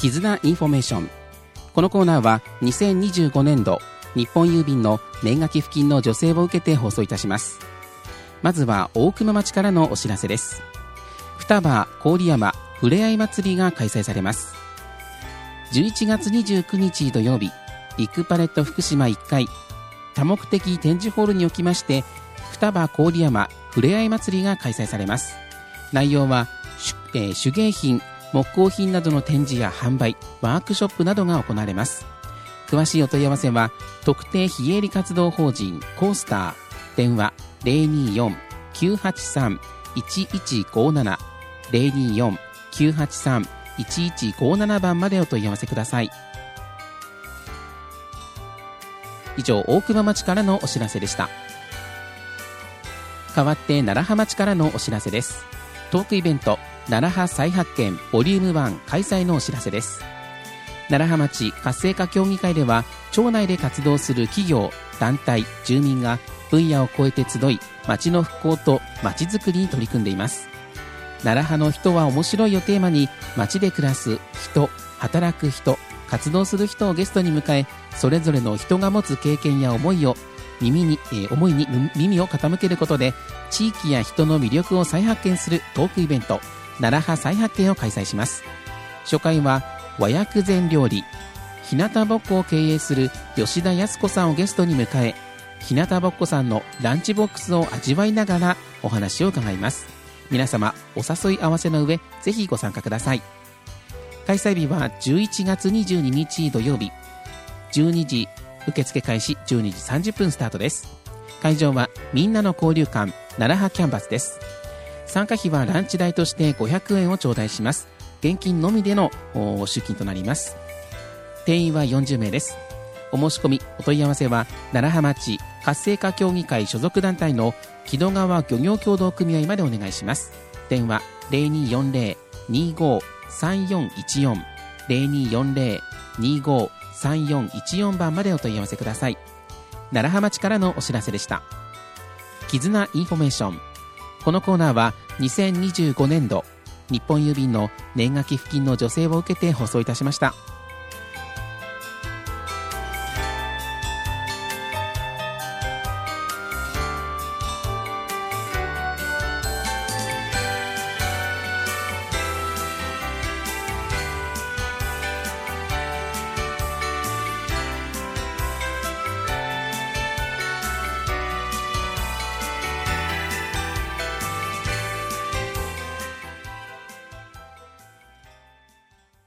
絆インフォメーション。このコーナーは2025年度日本郵便の年賀寄付金の助成を受けて放送いたします。まずは大熊町からのお知らせです。双葉郡山ふれあい祭りが開催されます。11月29日土曜日、ビッグパレット福島1階多目的展示ホールにおきまして、双葉郡山ふれあい祭りが開催されます。内容は手芸品、木工品などの展示や販売、ワークショップなどが行われます。詳しいお問い合わせは特定非営利活動法人コースター、電話 024-983-1157 024-983-1157 番までお問い合わせください。以上、大熊町からのお知らせでした。代わって楢葉町からのお知らせです。トークイベント楢葉再発見ボリューム1開催のお知らせです。楢葉町活性化協議会では、町内で活動する企業、団体、住民が分野を超えて集い、町の復興と町づくりに取り組んでいます。楢葉の人は面白いをテーマに、町で暮らす人、働く人、活動する人をゲストに迎え、それぞれの人が持つ経験や思いに耳を傾けることで、地域や人の魅力を再発見するトークイベント楢葉再発見を開催します。初回は和薬膳料理日向ぼっこを経営する吉田康子さんをゲストに迎え、日向ぼっこさんのランチボックスを味わいながらお話を伺います。皆様お誘い合わせの上、ぜひご参加ください。開催日は11月22日土曜日、12時受付開始、12時30分スタートです。会場はみんなの交流館楢葉キャンバスです。参加費はランチ代として500円を頂戴します。現金のみでの出金となります。定員は40名です。お申し込みお問い合わせは楢葉町活性化協議会所属団体の木戸川漁業協同組合までお願いします。電話 0240-253414 0240-253414 番までお問い合わせください。楢葉町からのお知らせでした。絆インフォメーション。このコーナーは2025年度日本郵便の年賀寄付金の助成を受けて放送いたしました。